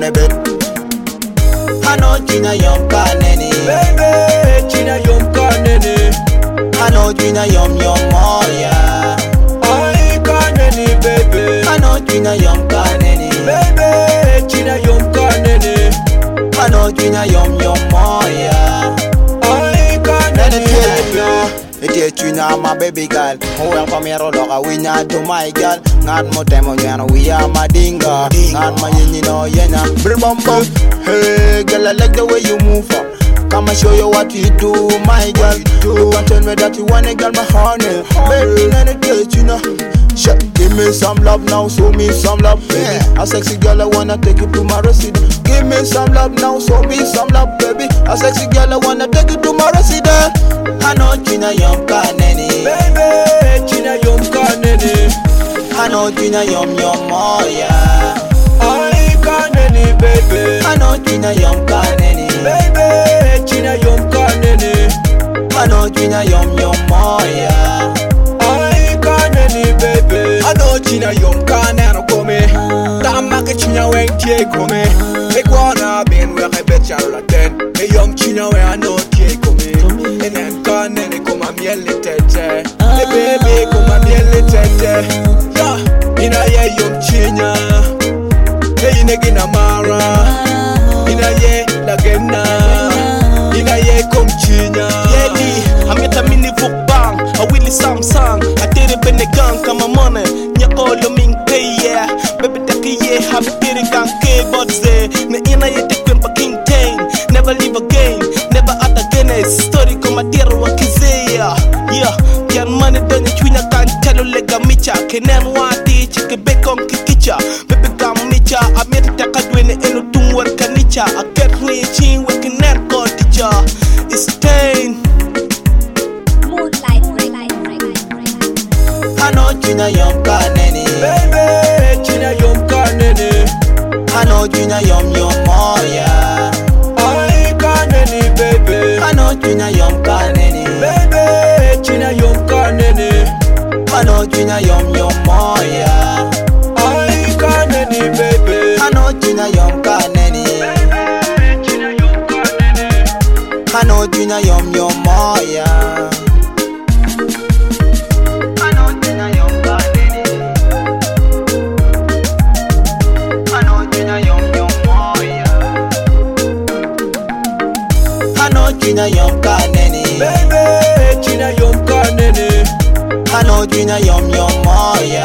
a bit. I know Gina Yum Kaneni, Baby, Gina Yum Kaneni. I know Gina Yum Moya. I Kaneni, baby. I know Gina Yum Kaneni, Baby, Gina Yum Kaneni. I know Gina Yum Moya. I Kaneni, baby. It you now my baby girl. Welcome here, Loga. We not to my girl. Not more time on you. We are my dinga. Not my yena. Brimbo. Hey, girl, I like the way you move. Come and show you what you do, my girl. You can tell me that you wanna get my honey. Baby, let it get you know. Give me some love now, show me some love, baby. A sexy girl, I wanna take you to my residence. Give me some love now, show me some love, baby. A sexy girl, I wanna take you to my residence. I know Gina Yum Kaneni, baby, Gina Yum Kaneni. I know Gina Yum Moya. I Kaneni, baby. I know Gina Yum Kaneni, baby, Gina Yum Kaneni. I know Gina Yum Moya. I Kaneni, baby. I know Gina Yum Kaneni come. Tamaka Gina when tie come. Make wanna be where I bet you ten. Hey young Gina where I know tie come. And then Kaneni come a miele tete. Hey baby come a miele tete. Yeah, ina ye young Gina. Hey inegina mara. Ina ye lagena. Ina ye come Gina. Yeli, ameta mini vukbang. A willy Samsung. I did it in the gun, come a money. Nyakolo ming pay, yeah. Baby taki ye, have did it gang K-bots there. Ne ina ye te kwempa king tang. Never leave again, never at again. Story come a dear wa kizea. Yeah, can money done it when I can't tell you like a micha. Can I want it, chicken bacon kikicha. Baby come micha, I made it a cadwin and no tung work kanicha. I get reaching working at God teacher. It's stain. I know Gina Yum Kaneni, baby, Gina Yum Kaneni. I know Gina Yum Moya. I Kaneni, baby. I know Gina Yum Kaneni, baby, Gina Yum Kaneni. I know Gina Yum Moya. I Kaneni, baby. I know Gina Yum Kaneni, baby, Gina Yum Kaneni. I know Gina Yum Moya. Gina Yum Kaneni, baby, Gina Yum Kaneni. I know Gina Yum Moya.